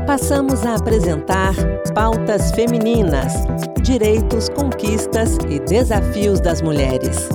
Passamos a apresentar Pautas Femininas: Direitos, Conquistas e Desafios das Mulheres.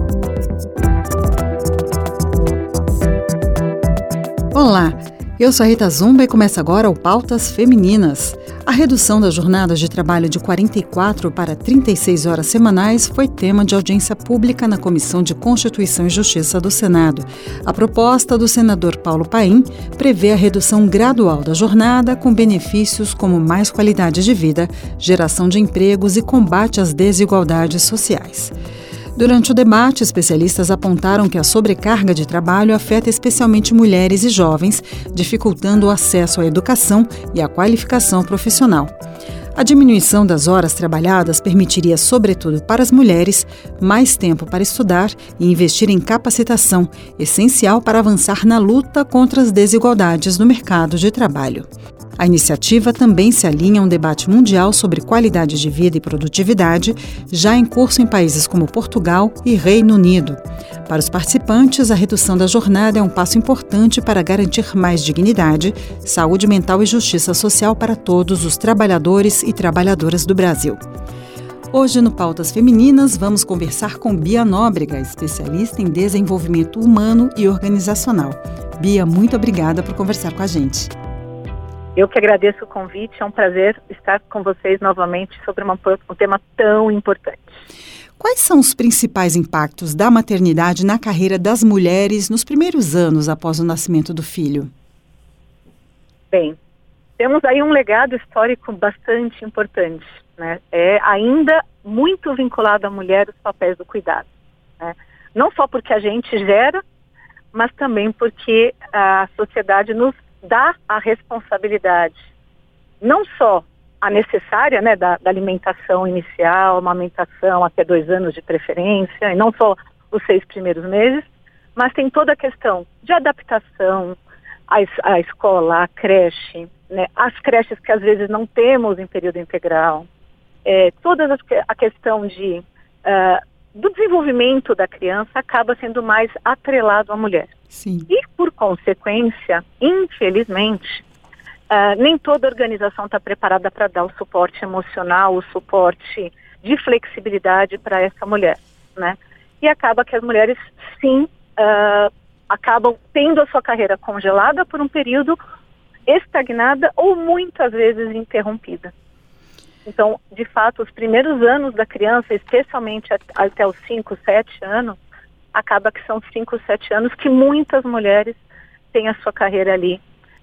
Olá, eu sou a Rita Zumba e começa agora o Pautas Femininas. A redução das jornadas de trabalho de 44 para 36 horas semanais foi tema de audiência pública na Comissão de Constituição e Justiça do Senado. A proposta do senador Paulo Paim prevê a redução gradual da jornada com benefícios como mais qualidade de vida, geração de empregos e combate às desigualdades sociais. Durante o debate, especialistas apontaram que a sobrecarga de trabalho afeta especialmente mulheres e jovens, dificultando o acesso à educação e à qualificação profissional. A diminuição das horas trabalhadas permitiria, sobretudo para as mulheres, mais tempo para estudar e investir em capacitação, essencial para avançar na luta contra as desigualdades no mercado de trabalho. A iniciativa também se alinha a um debate mundial sobre qualidade de vida e produtividade, já em curso em países como Portugal e Reino Unido. Para os participantes, a redução da jornada é um passo importante para garantir mais dignidade, saúde mental e justiça social para todos os trabalhadores e trabalhadoras do Brasil. Hoje, no Pautas Femininas, vamos conversar com Bia Nóbrega, especialista em desenvolvimento humano e organizacional. Bia, muito obrigada por conversar com a gente. Eu que agradeço o convite, é um prazer estar com vocês novamente sobre um tema tão importante. Quais são os principais impactos da maternidade na carreira das mulheres nos primeiros anos após o nascimento do filho? Bem, temos aí um legado histórico bastante importante, né? É ainda muito vinculado à mulher os papéis do cuidado, né? Não só porque a gente gera, mas também porque a sociedade nos dá a responsabilidade, não só a necessária, né, da alimentação inicial, amamentação até 2 anos de preferência, e não só os 6 primeiros meses, mas tem toda a questão de adaptação à escola, à creche, né, as creches que às vezes não temos em período integral, toda a questão do desenvolvimento da criança acaba sendo mais atrelado à mulher. Sim. E, por consequência, infelizmente, nem toda organização está preparada para dar o suporte emocional, o suporte de flexibilidade para essa mulher, né? E acaba que as mulheres, sim, acabam tendo a sua carreira congelada por um período, estagnada ou muitas vezes interrompida. Então, de fato, os primeiros anos da criança, especialmente até os 5, 7 anos, acaba que são 5, 7 anos que muitas mulheres têm a sua carreira ali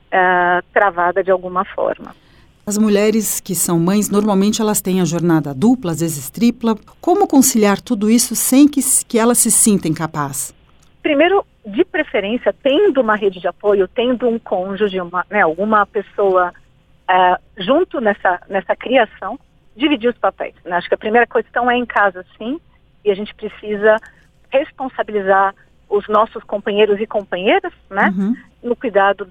travada de alguma forma. As mulheres que são mães, normalmente elas têm a jornada dupla, às vezes tripla. Como conciliar tudo isso sem que elas se sintam incapazes? Primeiro, de preferência, tendo uma rede de apoio, tendo um cônjuge, alguma pessoa junto nessa criação, dividir os papéis, né? Acho que a primeira questão é em casa, sim, e a gente precisa responsabilizar os nossos companheiros e companheiras, né, no cuidado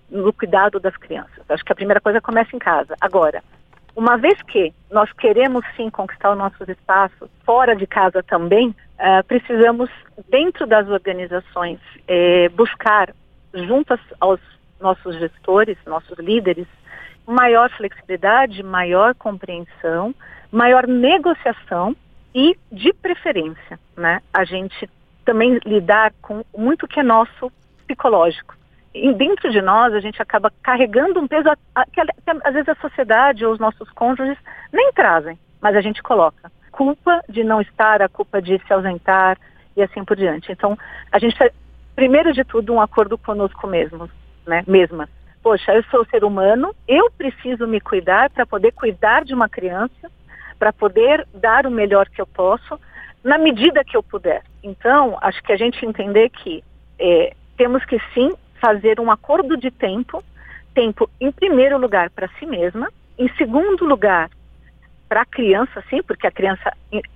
das crianças. Acho que a primeira coisa começa em casa. Agora, uma vez que nós queremos sim conquistar os nossos espaços, fora de casa também, precisamos, dentro das organizações, buscar, junto aos nossos gestores, nossos líderes, maior flexibilidade, maior compreensão, maior negociação e, de preferência, né, a gente também lidar com muito que é nosso psicológico. E dentro de nós, a gente acaba carregando um peso que às vezes a sociedade ou os nossos cônjuges nem trazem, mas a gente coloca. Culpa de não estar, a culpa de se ausentar e assim por diante. Então, a gente faz, primeiro de tudo, um acordo conosco mesmos, né, mesmas. Poxa, eu sou ser humano, eu preciso me cuidar para poder cuidar de uma criança, para poder dar o melhor que eu posso, na medida que eu puder. Então, acho que a gente entender que temos que sim fazer um acordo de tempo em primeiro lugar para si mesma, em segundo lugar para a criança, sim, porque a criança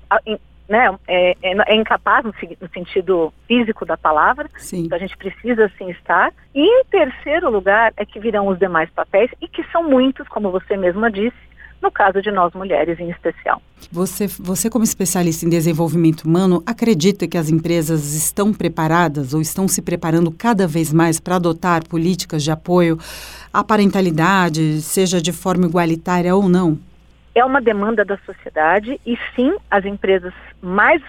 é incapaz no sentido físico da palavra, sim. Então a gente precisa sim estar. E em terceiro lugar é que virão os demais papéis, e que são muitos, como você mesma disse, no caso de nós mulheres em especial. Você como especialista em desenvolvimento humano, acredita que as empresas estão preparadas ou estão se preparando cada vez mais para adotar políticas de apoio à parentalidade, seja de forma igualitária ou não? É uma demanda da sociedade e sim, as empresas mais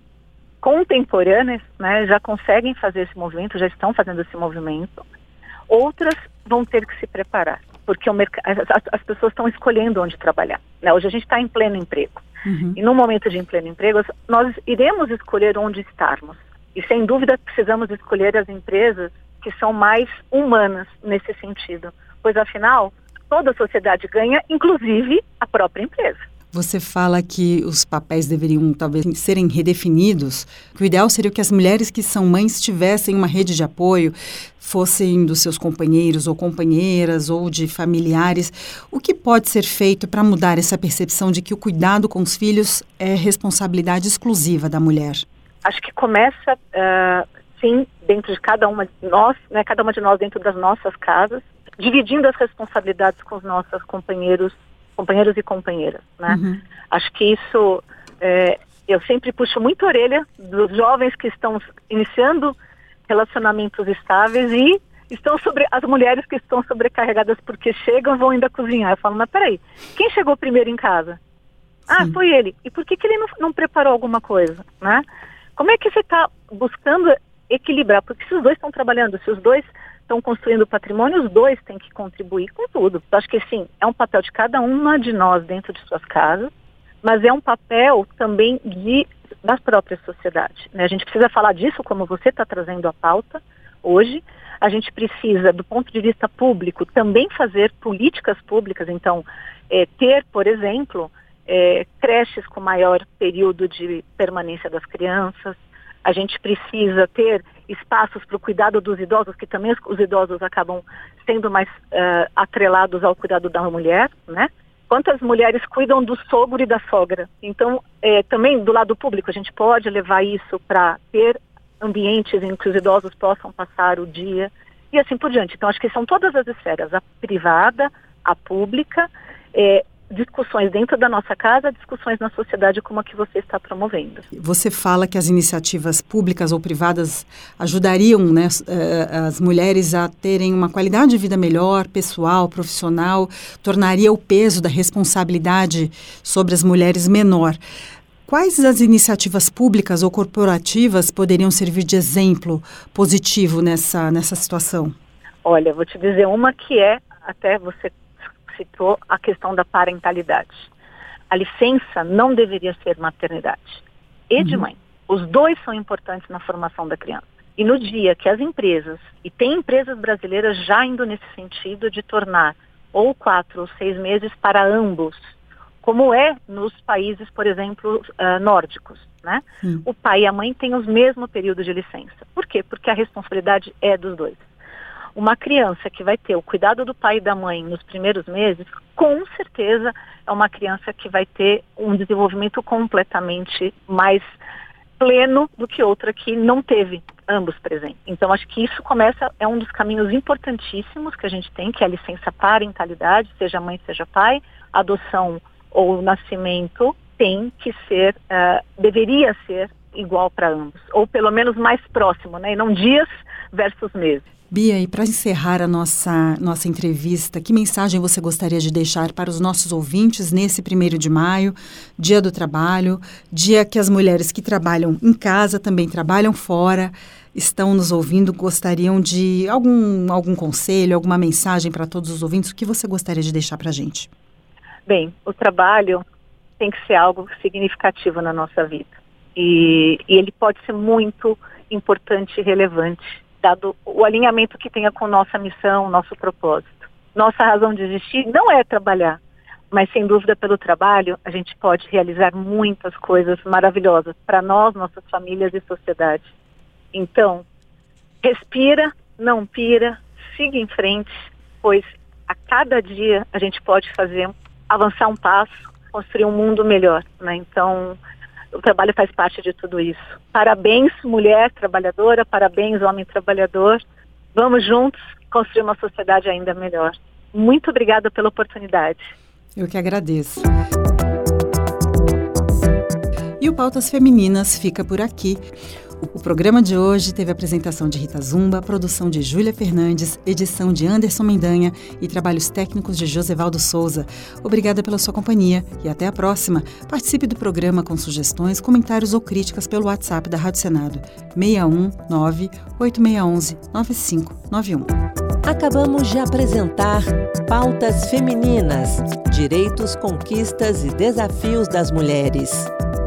contemporâneas, né, já conseguem fazer esse movimento, já estão fazendo esse movimento. Outras vão ter que se preparar, porque as pessoas estão escolhendo onde trabalhar, né? Hoje a gente está em pleno emprego. E no momento de em pleno emprego, nós iremos escolher onde estarmos. E sem dúvida precisamos escolher as empresas que são mais humanas nesse sentido. Pois afinal, toda a sociedade ganha, inclusive a própria empresa. Você fala que os papéis deveriam talvez serem redefinidos, que o ideal seria que as mulheres que são mães tivessem uma rede de apoio, fossem dos seus companheiros ou companheiras ou de familiares. O que pode ser feito para mudar essa percepção de que o cuidado com os filhos é responsabilidade exclusiva da mulher? Acho que começa, sim, dentro de cada uma de nós, né, cada uma de nós dentro das nossas casas, dividindo as responsabilidades com os nossos companheiros e companheiras, né? Acho que isso, eu sempre puxo muito a orelha dos jovens que estão iniciando relacionamentos estáveis e as mulheres que estão sobrecarregadas porque chegam, vão ainda cozinhar. Eu falo, mas peraí, quem chegou primeiro em casa? Ah, foi ele. E por que ele não preparou alguma coisa, né? Como é que você está buscando equilibrar? Porque se os dois estão trabalhando, se os dois estão construindo patrimônio, os dois têm que contribuir com tudo. Eu acho que sim, é um papel de cada uma de nós dentro de suas casas, mas é um papel também da própria sociedade, né? A gente precisa falar disso, como você está trazendo a pauta hoje. A gente precisa, do ponto de vista público, também fazer políticas públicas. Então, ter, por exemplo, creches com maior período de permanência das crianças. A gente precisa ter espaços para o cuidado dos idosos, que também os idosos acabam sendo mais atrelados ao cuidado da mulher, né? Quantas mulheres cuidam do sogro e da sogra? Então, também do lado público, a gente pode levar isso para ter ambientes em que os idosos possam passar o dia e assim por diante. Então, acho que são todas as esferas, a privada, a pública, discussões dentro da nossa casa, discussões na sociedade como a que você está promovendo. Você fala que as iniciativas públicas ou privadas ajudariam, né, as mulheres a terem uma qualidade de vida melhor, pessoal, profissional, tornaria o peso da responsabilidade sobre as mulheres menor. Quais as iniciativas públicas ou corporativas poderiam servir de exemplo positivo nessa situação? Olha, vou te dizer uma que até você citou a questão da parentalidade. A licença não deveria ser maternidade e de mãe. Os dois são importantes na formação da criança. E no dia que as empresas, e tem empresas brasileiras já indo nesse sentido de tornar ou 4 ou 6 meses para ambos, como é nos países, por exemplo, nórdicos, né? O pai e a mãe têm os mesmo período de licença. Por quê? Porque a responsabilidade é dos dois. Uma criança que vai ter o cuidado do pai e da mãe nos primeiros meses, com certeza é uma criança que vai ter um desenvolvimento completamente mais pleno do que outra que não teve ambos presentes. Então, acho que isso é um dos caminhos importantíssimos que a gente tem, que é a licença parentalidade, seja mãe, seja pai, adoção ou nascimento, tem que ser, deveria ser igual para ambos, ou pelo menos mais próximo, né? E não dias versus meses. Bia, e para encerrar a nossa entrevista, que mensagem você gostaria de deixar para os nossos ouvintes nesse 1º de maio, Dia do Trabalho, dia que as mulheres que trabalham em casa, também trabalham fora, estão nos ouvindo, gostariam de algum conselho, alguma mensagem para todos os ouvintes? O que você gostaria de deixar para a gente? Bem, o trabalho tem que ser algo significativo na nossa vida. E ele pode ser muito importante e relevante, dado o alinhamento que tenha com nossa missão, nosso propósito. Nossa razão de existir não é trabalhar, mas sem dúvida pelo trabalho a gente pode realizar muitas coisas maravilhosas para nós, nossas famílias e sociedade. Então, respira, não pira, siga em frente, pois a cada dia a gente pode avançar um passo, construir um mundo melhor, né? Então, o trabalho faz parte de tudo isso. Parabéns, mulher trabalhadora, parabéns, homem trabalhador. Vamos juntos construir uma sociedade ainda melhor. Muito obrigada pela oportunidade. Eu que agradeço. E o Pautas Femininas fica por aqui. O programa de hoje teve a apresentação de Rita Zumba, produção de Júlia Fernandes, edição de Anderson Mendanha e trabalhos técnicos de Josevaldo Souza. Obrigada pela sua companhia e até a próxima. Participe do programa com sugestões, comentários ou críticas pelo WhatsApp da Rádio Senado, 619-8611-9591. Acabamos de apresentar Pautas Femininas, direitos, conquistas e desafios das mulheres.